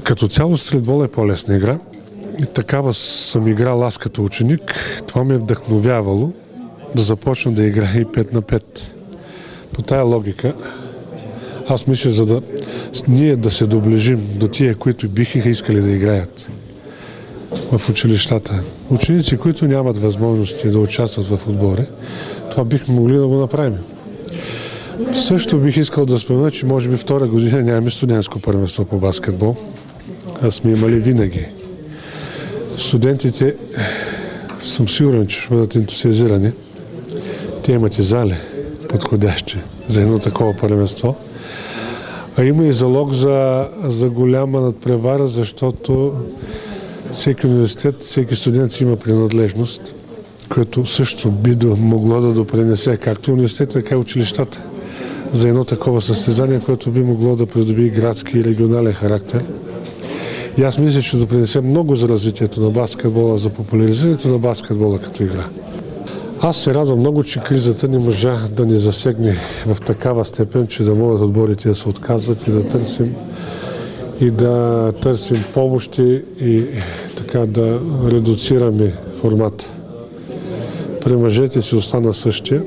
Като цяло стритбол е по-лесна игра. И такава съм играл аз като ученик. Това ме е вдъхновявало да започна да играя и 5 на 5. По тая логика, аз мисля, за да ние да се доближим до тия, които биха искали да играят в училищата. Ученици, които нямат възможности да участват в отбори, това бихме могли да го направим. Също бих искал да спомена, че може би втора година нямаме студентско първенство по баскетбол, а сме имали винаги. Студентите, съм сигурен, че ще бъдат ентусиазирани. Те имат и зали подходящи за едно такова първенство. А има и залог за голяма надпревара, защото всеки университет, всеки студент има принадлежност, което също би могло да допринесе както университета, така и училищата за едно такова състезание, което би могло да придобие градски и регионален характер. И аз мисля, че допринесе много за развитието на баскетбола, за популяризирането на баскетбола като игра. Аз се радвам много, че кризата не можа да ни засегне в такава степен, че да могат отборите да се отказват и да търсим помощи и така да редуцираме формата. При мъжете си остана същия.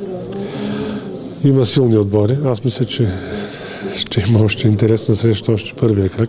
Има силни отбори. Аз мисля, че ще има още интересна среща, още първия кръг.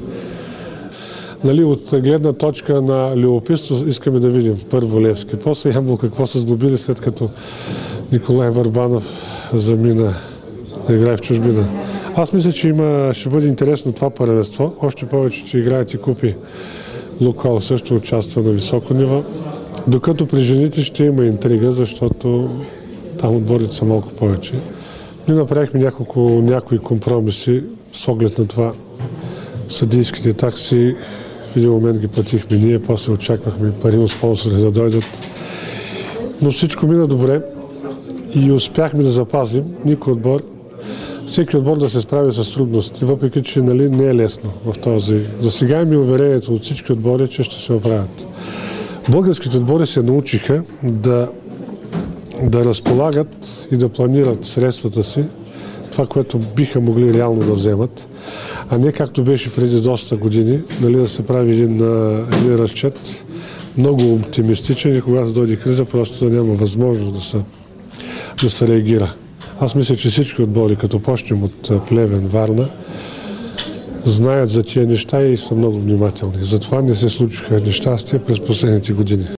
От гледна точка на любопитство искаме да видим първо Левски. После Ямбол какво са сглобили, след като Николай Върбанов замина да играе в чужбина. Аз мисля, че ще бъде интересно това първенство. Още повече, че играят и купи. Лукал също участва на високо ниво. Докато при жените ще има интрига, защото там отборите са малко повече. Ние направихме някои компромиси с оглед на това. Съдийските такси в един момент ги платихме ние, после очаквахме пари от спонсори да дойдат. Но всичко мина добре и успяхме да запазим всеки отбор да се справи с трудности, въпреки че не е лесно в този. За сега ми уверението от всички отбори, че ще се оправят. Българските отбори се научиха да разполагат и да планират средствата си, това, което биха могли реално да вземат, а не както беше преди доста години, да се прави един разчет, много оптимистичен и когато дойде криза, просто да няма възможност да се реагира. Аз мисля, че всички отбори, като почнем от Плевен, Варна, знаят за тия неща и са много внимателни. Затова не се случиха нещастия през последните години.